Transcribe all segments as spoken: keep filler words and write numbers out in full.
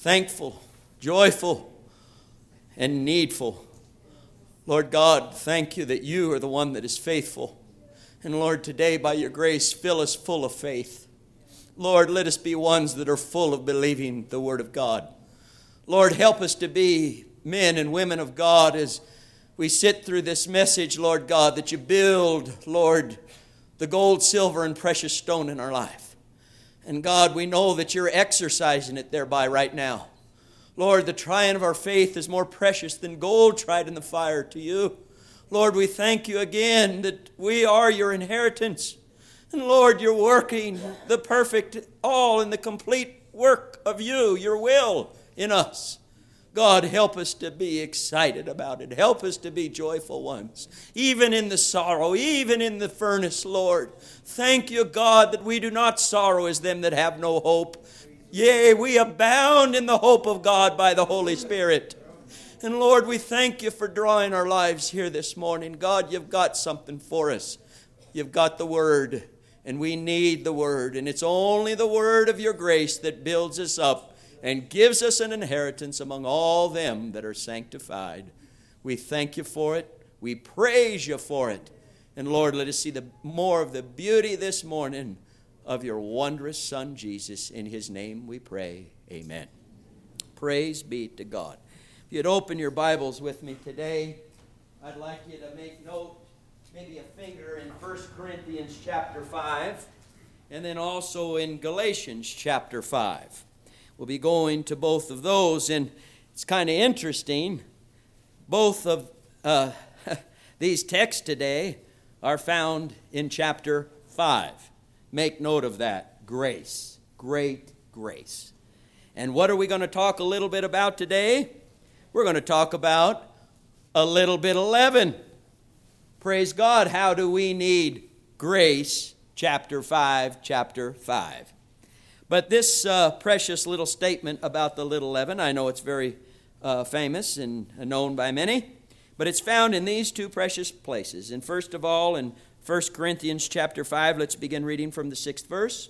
thankful, joyful, and needful. Lord God, thank you that you are the one that is faithful. And Lord, today by your grace, fill us full of faith. Lord, let us be ones that are full of believing the word of God. Lord, help us to be men and women of God as we sit through this message, Lord God, that you build, Lord, the gold, silver, and precious stone in our life. And God, we know that you're exercising it thereby right now. Lord, the trying of our faith is more precious than gold tried in the fire to you. Lord, we thank you again that we are your inheritance. And Lord, you're working the perfect, all in the complete work of you, your will in us. God, help us to be excited about it. Help us to be joyful ones, even in the sorrow, even in the furnace, Lord. Thank you, God, that we do not sorrow as them that have no hope. Yea, we abound in the hope of God by the Holy Spirit. And Lord, we thank you for drawing our lives here this morning. God, you've got something for us. You've got the Word, and we need the Word. And it's only the Word of your grace that builds us up and gives us an inheritance among all them that are sanctified. We thank you for it. We praise you for it. And Lord, let us see the more of the beauty this morning of your wondrous Son, Jesus. In his name we pray. Amen. Praise be to God. If you'd open your Bibles with me today, I'd like you to make note, maybe a finger in First Corinthians chapter five, and then also in Galatians chapter five. We'll be going to both of those, and it's kind of interesting. Both of uh, these texts today are found in chapter five. Make note of that. Grace. Great grace. And what are we going to talk a little bit about today? We're going to talk about a little bit of leaven. Praise God. How do we need grace? Chapter five, chapter five. But this uh, precious little statement about the little leaven, I know it's very uh, famous and known by many, but it's found in these two precious places. And first of all, in First Corinthians chapter five, let's begin reading from the sixth verse.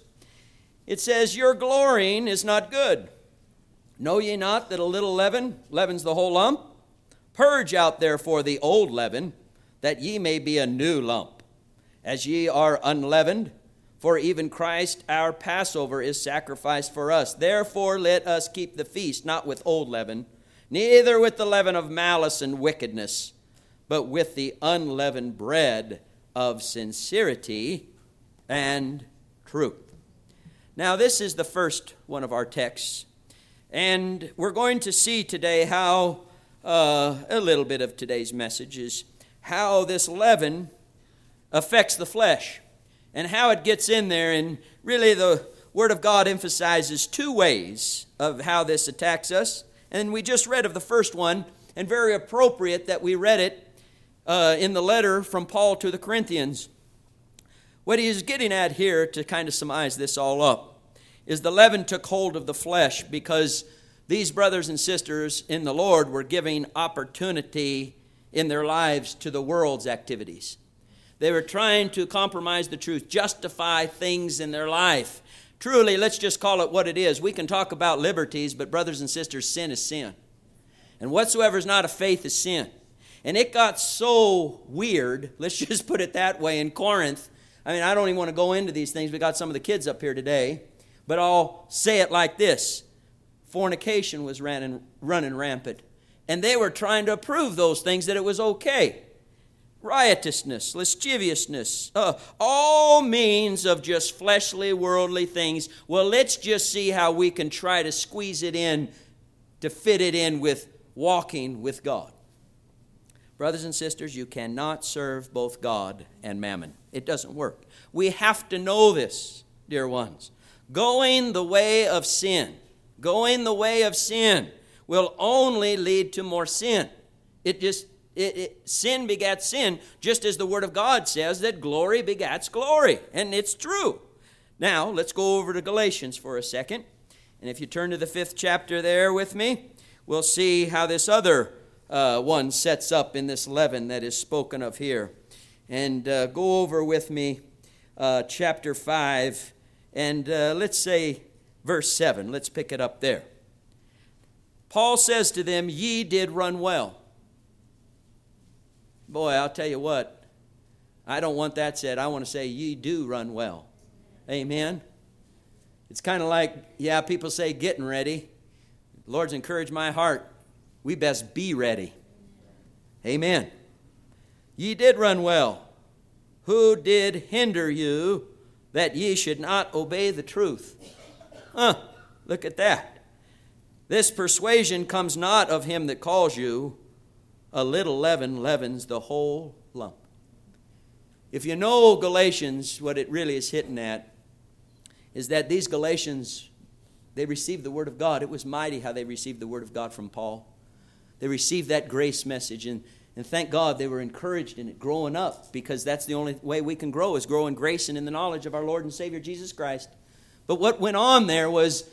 It says, "Your glorying is not good. Know ye not that a little leaven leavens the whole lump? Purge out therefore the old leaven, that ye may be a new lump, as ye are unleavened. For even Christ our Passover is sacrificed for us. Therefore let us keep the feast, not with old leaven, neither with the leaven of malice and wickedness, but with the unleavened bread of sincerity and truth." Now this is the first one of our texts. And we're going to see today how, uh, a little bit of today's message is how this leaven affects the flesh and how it gets in there. And really the Word of God emphasizes two ways of how this attacks us. And we just read of the first one, and very appropriate that we read it uh, in the letter from Paul to the Corinthians. What he is getting at here, to kind of surmise this all up, is the leaven took hold of the flesh because these brothers and sisters in the Lord were giving opportunity in their lives to the world's activities. They were trying to compromise the truth, justify things in their life. Truly, let's just call it what it is. We can talk about liberties, but brothers and sisters, sin is sin. And whatsoever is not of faith is sin. And it got so weird, let's just put it that way, in Corinth. I mean, I don't even want to go into these things. We got some of the kids up here today. But I'll say it like this. Fornication was running, running rampant. And they were trying to prove those things, that it was okay. Riotousness, lasciviousness, uh, all means of just fleshly, worldly things. Well, let's just see how we can try to squeeze it in to fit it in with walking with God. Brothers and sisters, you cannot serve both God and mammon. It doesn't work. We have to know this, dear ones. Going the way of sin, going the way of sin will only lead to more sin. It just, it, it, sin begats sin, just as the Word of God says that glory begats glory. And it's true. Now, let's go over to Galatians for a second. And if you turn to the fifth chapter there with me, we'll see how this other uh, one sets up in this leaven that is spoken of here. And uh, go over with me uh, chapter five, and uh, let's say verse seven. Let's pick it up there. Paul says to them, ye did run well. Boy, I'll tell you what, I don't want that said. I want to say, ye do run well. Amen. It's kind of like, yeah, people say getting ready. The Lord's encouraged my heart. We best be ready. Amen. Ye did run well. Who did hinder you that ye should not obey the truth? Huh, look at that. This persuasion comes not of him that calls you. A little leaven leavens the whole lump. If you know Galatians, what it really is hitting at is that these Galatians, they received the Word of God. It was mighty how they received the Word of God from Paul. They received that grace message, and, and thank God they were encouraged in it, growing up, because that's the only way we can grow, is grow in grace and in the knowledge of our Lord and Savior Jesus Christ. But what went on there was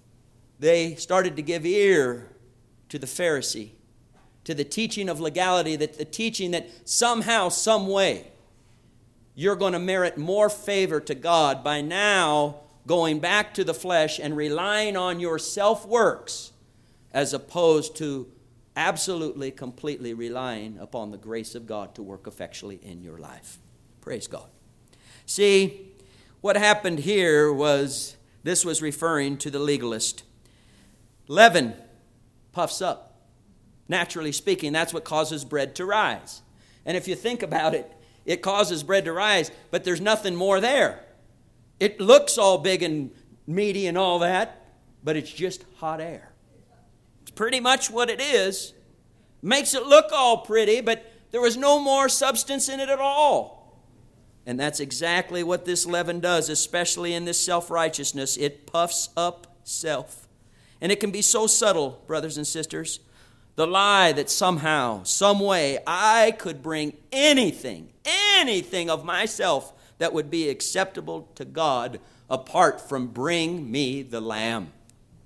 they started to give ear to the Pharisee, to the teaching of legality, that the teaching that somehow, some way, you're going to merit more favor to God by now going back to the flesh and relying on your self-works as opposed to absolutely, completely relying upon the grace of God to work effectually in your life. Praise God. See, what happened here was, this was referring to the legalist. Leaven puffs up. Naturally speaking, that's what causes bread to rise. And if you think about it, it causes bread to rise, but there's nothing more there. It looks all big and meaty and all that, but it's just hot air. It's pretty much what it is. Makes it look all pretty, but there was no more substance in it at all. And that's exactly what this leaven does, especially in this self-righteousness. It puffs up self. And it can be so subtle, brothers and sisters. The lie that somehow, some way, I could bring anything, anything of myself that would be acceptable to God apart from bring me the Lamb.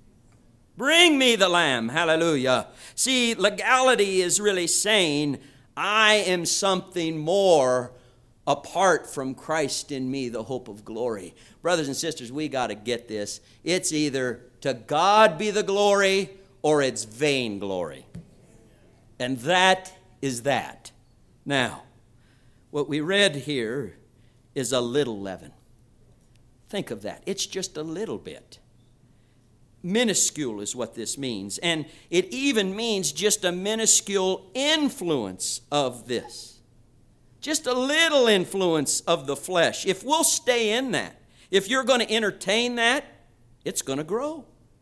Bring me the Lamb. Hallelujah. See, legality is really saying, I am something more apart from Christ in me, the hope of glory. Brothers and sisters, we got to get this. It's either to God be the glory or it's vain glory. And that is that. Now, what we read here is a little leaven. Think of that. It's just a little bit. Minuscule is what this means. And it even means just a minuscule influence of this. Just a little influence of the flesh. If we'll stay in that, if you're going to entertain that, it's going to grow.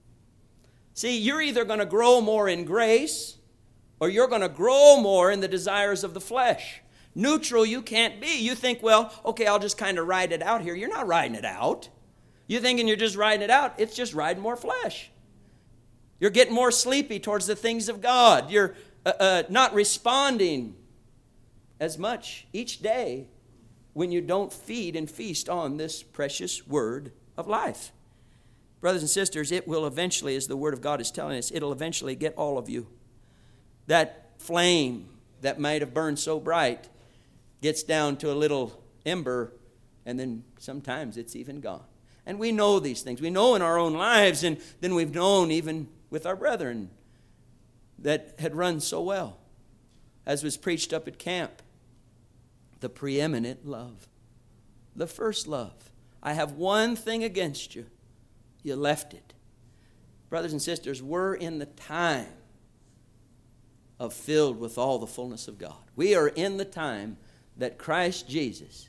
See, you're either going to grow more in grace or you're going to grow more in the desires of the flesh. Neutral you can't be. You think, well, okay, I'll just kind of ride it out here. You're not riding it out. You're thinking you're just riding it out. It's just riding more flesh. You're getting more sleepy towards the things of God. You're uh, uh, not responding as much each day when you don't feed and feast on this precious word of life. Brothers and sisters, it will eventually, as the word of God is telling us, it'll eventually get all of you. That flame that might have burned so bright gets down to a little ember, and then sometimes it's even gone. And we know these things. We know in our own lives, and then we've known even with our brethren that had run so well, as was preached up at camp. The preeminent love. The first love. I have one thing against you. You left it. Brothers and sisters, we're in the time of filled with all the fullness of God. We are in the time that Christ Jesus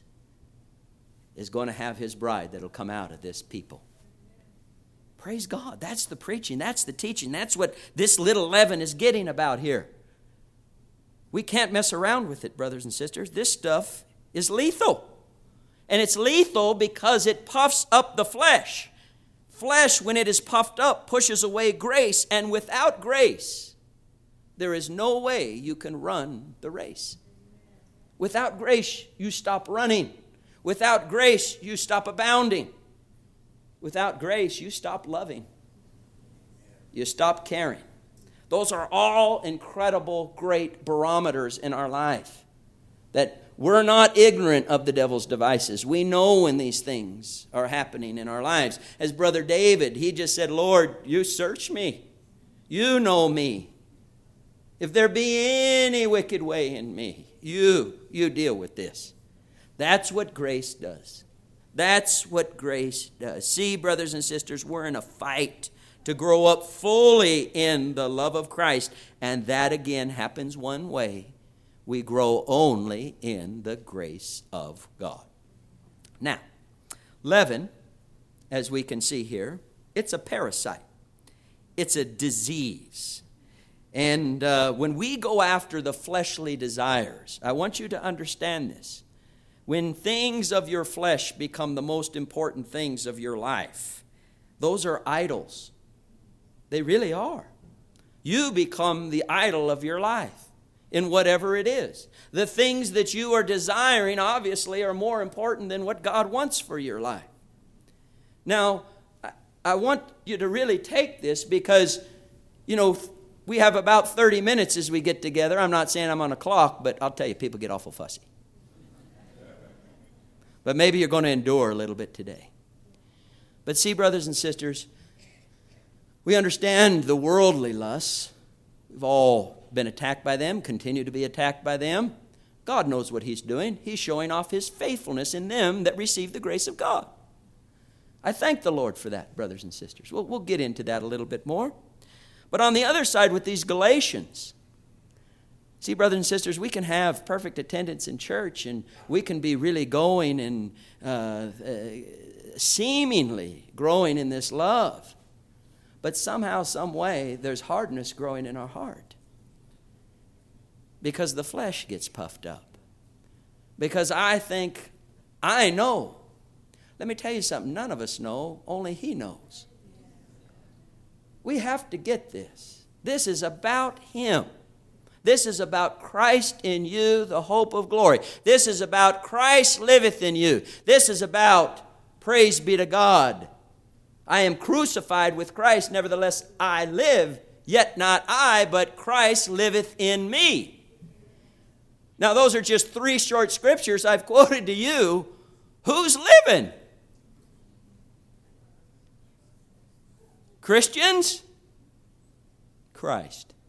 is going to have his bride that will come out of this people. Praise God. That's the preaching. That's the teaching. That's what this little leaven is getting about here. We can't mess around with it, brothers and sisters. This stuff is lethal. And it's lethal because it puffs up the flesh. Flesh, when it is puffed up, pushes away grace. And without grace, there is no way you can run the race. Without grace, you stop running. Without grace, you stop abounding. Without grace, you stop loving. You stop caring. Those are all incredible, great barometers in our life. That we're not ignorant of the devil's devices. We know when these things are happening in our lives. As Brother David, he just said, Lord, you search me. You know me. If there be any wicked way in me, you, you deal with this. That's what grace does. That's what grace does. See, brothers and sisters, we're in a fight to grow up fully in the love of Christ. And that again happens one way. We grow only in the grace of God. Now, leaven, as we can see here, it's a parasite. It's a disease. And uh, when we go after the fleshly desires, I want you to understand this. When things of your flesh become the most important things of your life, those are idols. They really are. You become the idol of your life in whatever it is. The things that you are desiring, obviously, are more important than what God wants for your life. Now, I want you to really take this because, you know, we have about thirty minutes as we get together. I'm not saying I'm on a clock, but I'll tell you, people get awful fussy. But maybe you're going to endure a little bit today. But see, brothers and sisters, we understand the worldly lusts. We've all been attacked by them, continue to be attacked by them. God knows what He's doing. He's showing off His faithfulness in them that receive the grace of God. I thank the Lord for that, brothers and sisters. We'll, we'll get into that a little bit more. But on the other side with these Galatians, see, brothers and sisters, we can have perfect attendance in church and we can be really going and uh, uh, seemingly growing in this love. But somehow, some way, there's hardness growing in our heart. Because the flesh gets puffed up. Because I think, I know. Let me tell you something, none of us know, only He knows. We have to get this. This is about Him. This is about Christ in you, the hope of glory. This is about Christ liveth in you. This is about, praise be to God, I am crucified with Christ, nevertheless I live, yet not I, but Christ liveth in me. Now those are just three short scriptures I've quoted to you. Who's living? Christians? Christ.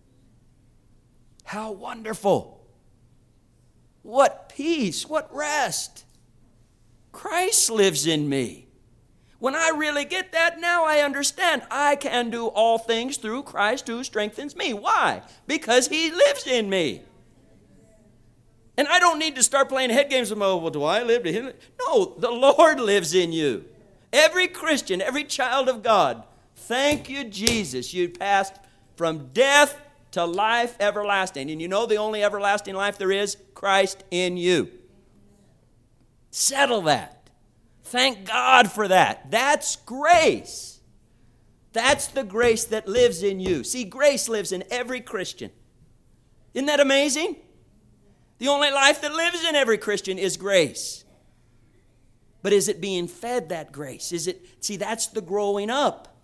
How wonderful. What peace, what rest. Christ lives in me. When I really get that, now I understand I can do all things through Christ who strengthens me. Why? Because He lives in me. And I don't need to start playing head games with, oh, well, do I live to Him? No, the Lord lives in you. Every Christian, every child of God, thank you, Jesus. You passed from death to life everlasting. And you know the only everlasting life there is? Christ in you. Settle that. Thank God for that. That's grace. That's the grace that lives in you. See, grace lives in every Christian. Isn't that amazing? The only life that lives in every Christian is grace. But is it being fed that grace? Is it, see, that's the growing up.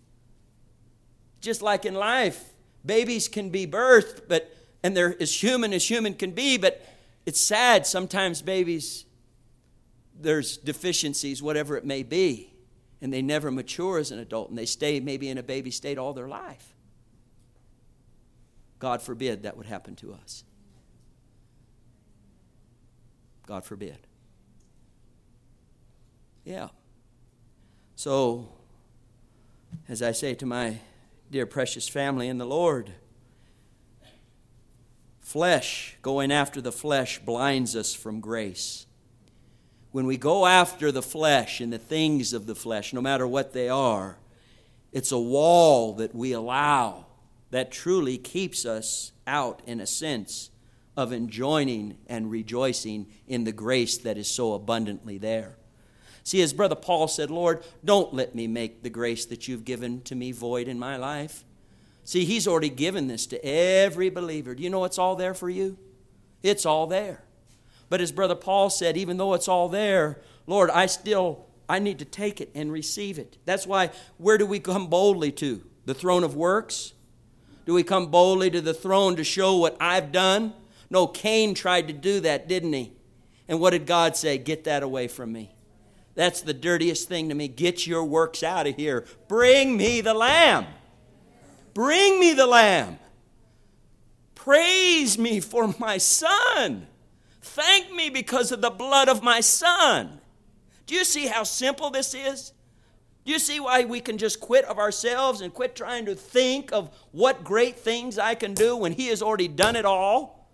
Just like in life, babies can be birthed, but and they're as human as human can be, but it's sad sometimes babies, there's deficiencies, whatever it may be, and they never mature as an adult, and they stay maybe in a baby state all their life. God forbid that would happen to us. God forbid. Yeah. So, as I say to my dear precious family in the Lord, flesh, going after the flesh blinds us from grace. When we go after the flesh and the things of the flesh, no matter what they are, it's a wall that we allow that truly keeps us out, in a sense, of enjoying and rejoicing in the grace that is so abundantly there. See, as Brother Paul said, Lord, don't let me make the grace that you've given to me void in my life. See, he's already given this to every believer. Do you know it's all there for you? It's all there. But as Brother Paul said, even though it's all there, Lord, I still, I need to take it and receive it. That's why, where do we come boldly to? The throne of works? Do we come boldly to the throne to show what I've done? No, Cain tried to do that, didn't he? And what did God say? Get that away from me. That's the dirtiest thing to me. Get your works out of here. Bring me the lamb. Bring me the lamb. Praise me for my son. Thank me because of the blood of my son. Do you see how simple this is? Do you see why we can just quit of ourselves and quit trying to think of what great things I can do when he has already done it all?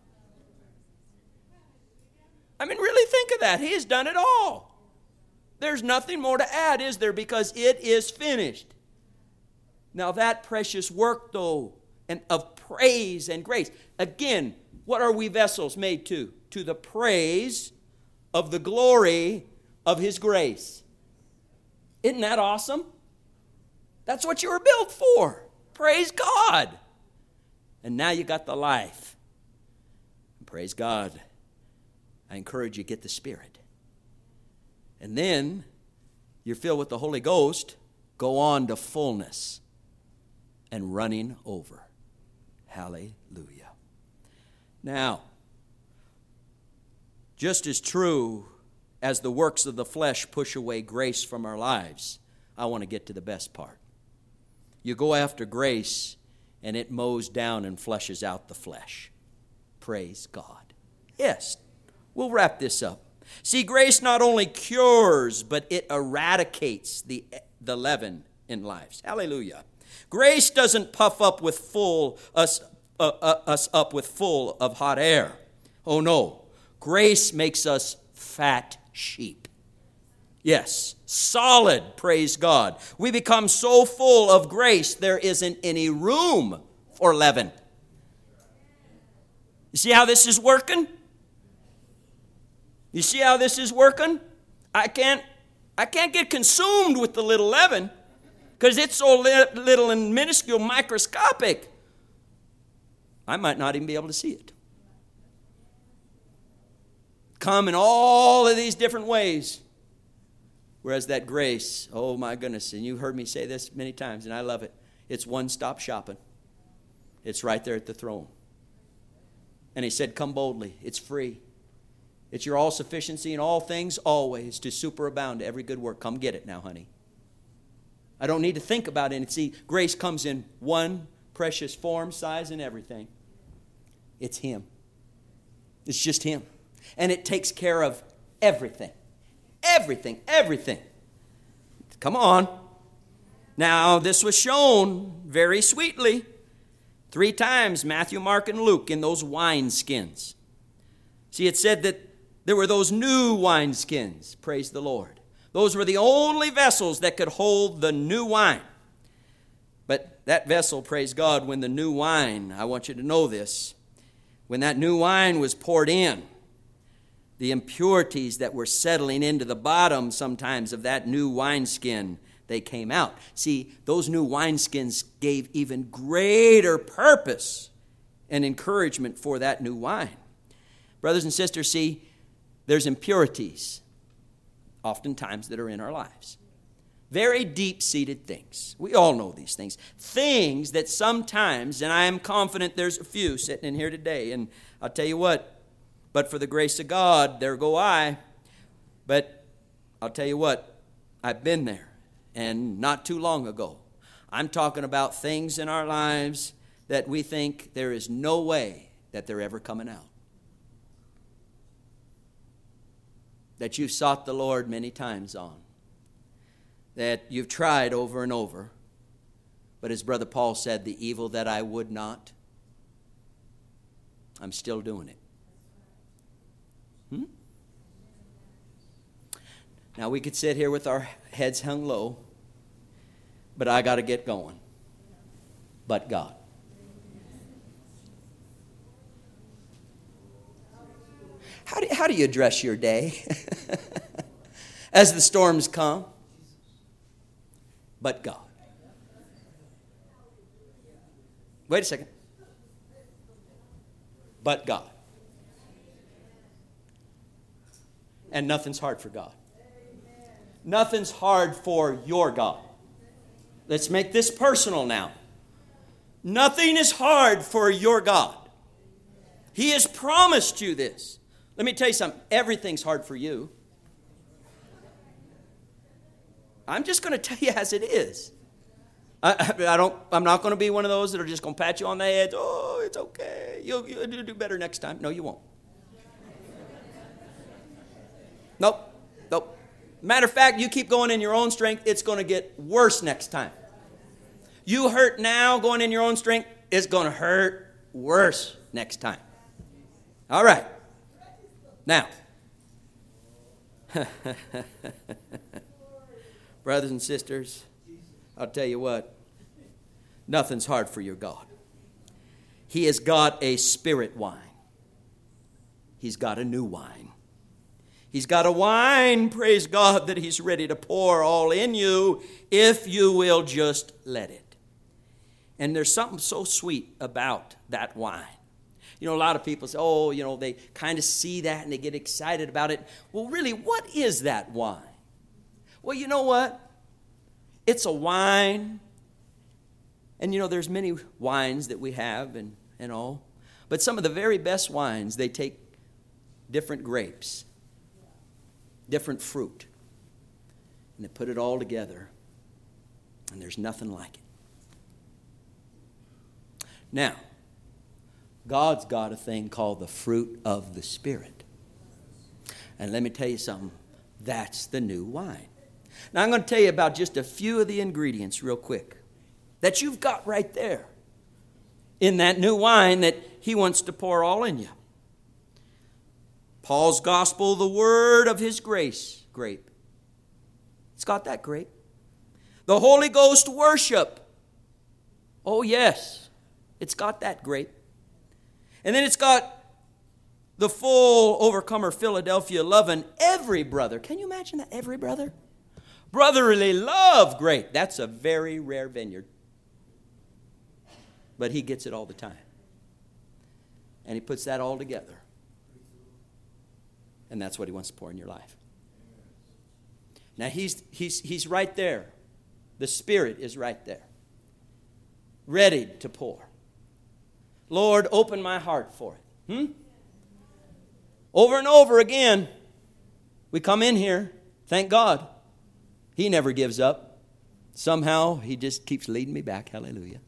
I mean, really think of that. He has done it all. There's nothing more to add, is there? Because it is finished. Now that precious work, though, and of praise and grace. Again, what are we vessels made to? To the praise of the glory of his grace. Isn't that awesome? That's what you were built for. Praise God. And now you got the life. Praise God. I encourage you, get the Spirit. And then you're filled with the Holy Ghost. Go on to fullness and running over. Hallelujah. Now, just as true as the works of the flesh push away grace from our lives, I want to get to the best part. You go after grace, and it mows down and flushes out the flesh. Praise God. Yes, we'll wrap this up. See, grace not only cures, but it eradicates the, the leaven in lives. Hallelujah. Grace doesn't puff up with full us, uh, uh, us up with full of hot air. Oh no. Grace makes us fat sheep. Yes, solid, praise God. We become so full of grace, there isn't any room for leaven. You see how this is working? You see how this is working? I can't, I can't get consumed with the little leaven because it's so li- little and minuscule, microscopic. I might not even be able to see it. Come in all of these different ways. Whereas that grace, oh my goodness, and you've heard me say this many times, and I love it. It's one-stop shopping. It's right there at the throne. And he said, come boldly. It's free. It's your all-sufficiency in all things, always, to superabound to every good work. Come get it now, honey. I don't need to think about it. See, grace comes in one precious form, size, and everything. It's him. It's just him. And it takes care of everything. Everything, everything. Come on. Now, this was shown very sweetly three times, Matthew, Mark, and Luke, in those wineskins. See, it said that there were those new wineskins, praise the Lord. Those were the only vessels that could hold the new wine. But that vessel, praise God, when the new wine, I want you to know this, when that new wine was poured in, the impurities that were settling into the bottom sometimes of that new wineskin, they came out. See, those new wineskins gave even greater purpose and encouragement for that new wine. Brothers and sisters, see, there's impurities oftentimes that are in our lives. Very deep-seated things. We all know these things. Things that sometimes, and I am confident there's a few sitting in here today, and I'll tell you what, but for the grace of God, there go I. But I'll tell you what, I've been there, and not too long ago. I'm talking about things in our lives that we think there is no way that they're ever coming out. That you've sought the Lord many times on. That you've tried over and over. But as Brother Paul said, the evil that I would not, I'm still doing it. Hmm? Now we could sit here with our heads hung low, but I got to get going. But God. How do, how do you address your day as the storms come? But God. Wait a second. But God. And nothing's hard for God. Nothing's hard for your God. Let's make this personal now. Nothing is hard for your God. He has promised you this. Let me tell you something. Everything's hard for you. I'm just going to tell you as it is. I, I don't, I'm not going to be one of those that are just going to pat you on the head. Oh, it's okay. You'll, you'll do better next time. No, you won't. Nope. Nope. Matter of fact, you keep going in your own strength, it's going to get worse next time. You hurt now going in your own strength, it's going to hurt worse next time. All right. Now, brothers and sisters, I'll tell you what, nothing's hard for your God. He has got a spirit wine. He's got a new wine. He's got a wine, praise God, that he's ready to pour all in you if you will just let it. And there's something so sweet about that wine. You know, a lot of people say, oh, you know, they kind of see that and they get excited about it. Well, really, what is that wine? Well, you know what? It's a wine. And, you know, there's many wines that we have and, and all. But some of the very best wines, they take different grapes, different fruit, and they put it all together, and there's nothing like it. Now, God's got a thing called the fruit of the Spirit. And let me tell you something, that's the new wine. Now, I'm going to tell you about just a few of the ingredients real quick that you've got right there in that new wine that he wants to pour all in you. Paul's gospel, the word of his grace, grape. It's got that grape. The Holy Ghost worship. Oh, yes. It's got that grape. And then it's got the full overcomer Philadelphia loving every brother. Can you imagine that? Every brother? Brotherly love grape. That's a very rare vineyard. But he gets it all the time. And he puts that all together. And that's what he wants to pour in your life. Now, he's, he's, he's right there. The Spirit is right there. Ready to pour. Lord, open my heart for it. Hmm? Over and over again, we come in here. Thank God. He never gives up. Somehow, he just keeps leading me back. Hallelujah.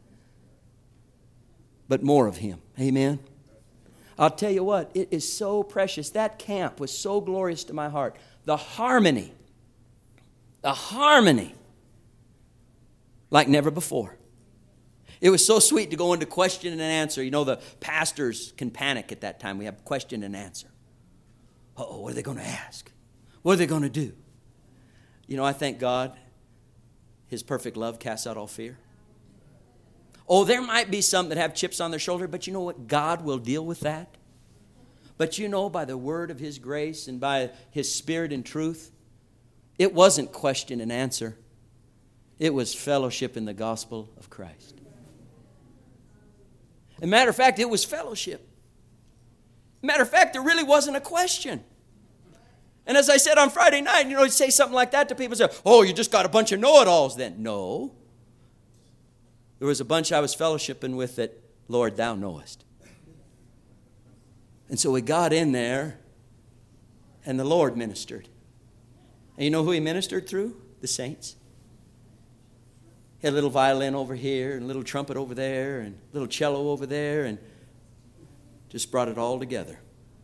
But more of him. Amen. I'll tell you what, it is so precious. That camp was so glorious to my heart. The harmony. The harmony. Like never before. It was so sweet to go into question and answer. You know, the pastors can panic at that time. We have question and answer. Uh-oh, what are they going to ask? What are they going to do? You know, I thank God his perfect love casts out all fear. Oh, there might be some that have chips on their shoulder, but you know what? God will deal with that. But you know, by the word of his grace and by his Spirit and truth, it wasn't question and answer. It was fellowship in the gospel of Christ. As a matter of fact, it was fellowship. Matter of fact, there really wasn't a question. And as I said on Friday night, you know, you say something like that to people, say, oh, you just got a bunch of know-it-alls then. No. There was a bunch I was fellowshipping with that, Lord, thou knowest. And so we got in there, and the Lord ministered. And you know who he ministered through? The saints. He had a little violin over here, and a little trumpet over there, and a little cello over there, and just brought it all together.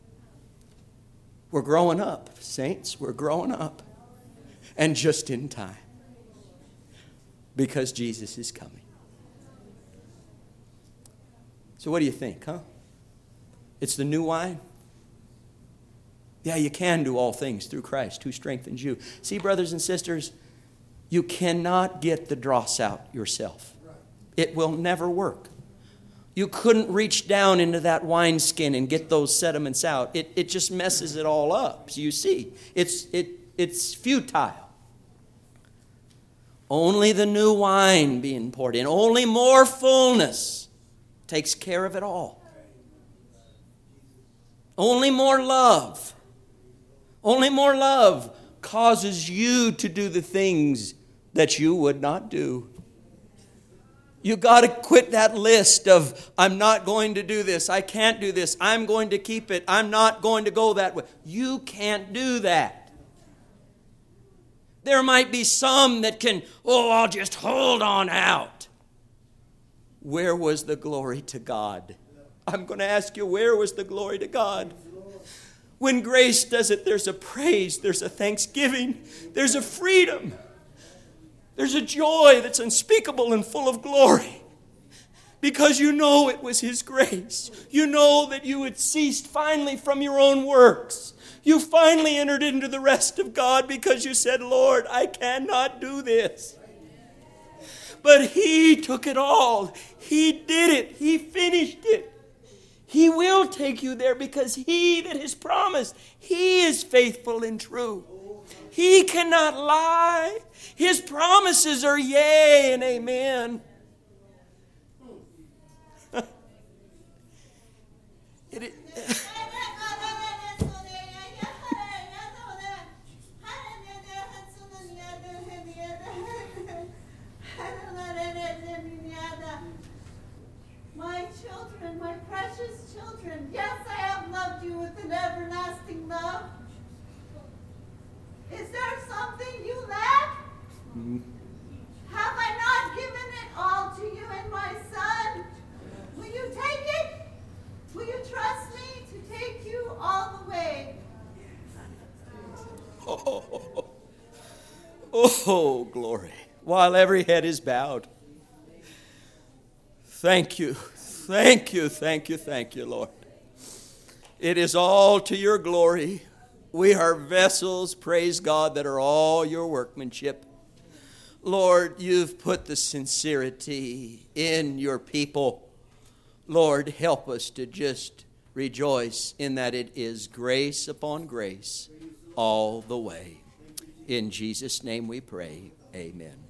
We're growing up, saints. We're growing up. And just in time. Because Jesus is coming. So what do you think, huh? It's the new wine? Yeah, you can do all things through Christ who strengthens you. See, brothers and sisters, you cannot get the dross out yourself. It will never work. You couldn't reach down into that wineskin and get those sediments out. It, it just messes it all up. So you see, it's, it, it's futile. Only the new wine being poured in, only more fullness takes care of it all. Only more love. Only more love causes you to do the things that you would not do. You got to quit that list of, I'm not going to do this. I can't do this. I'm going to keep it. I'm not going to go that way. You can't do that. There might be some that can, oh, I'll just hold on out. Where was the glory to God? I'm going to ask you, where was the glory to God? When grace does it, there's a praise, there's a thanksgiving, there's a freedom. There's a joy that's unspeakable and full of glory. Because you know it was His grace. You know that you had ceased finally from your own works. You finally entered into the rest of God because you said, Lord, I cannot do this. But He took it all. He did it. He finished it. He will take you there because He that has promised, He is faithful and true. He cannot lie. His promises are yea and amen. It is, my children, my precious children, yes, I have loved you with an everlasting love. Is there something you lack? Mm-hmm. Have I not given it all to you in my Son? Will you take it? Will you trust me to take you all the way? oh, oh, glory. While every head is bowed. Thank you, thank you, thank you, thank you, Lord. It is all to your glory. We are vessels, praise God, that are all your workmanship. Lord, you've put the sincerity in your people. Lord, help us to just rejoice in that it is grace upon grace all the way. In Jesus' name we pray, amen.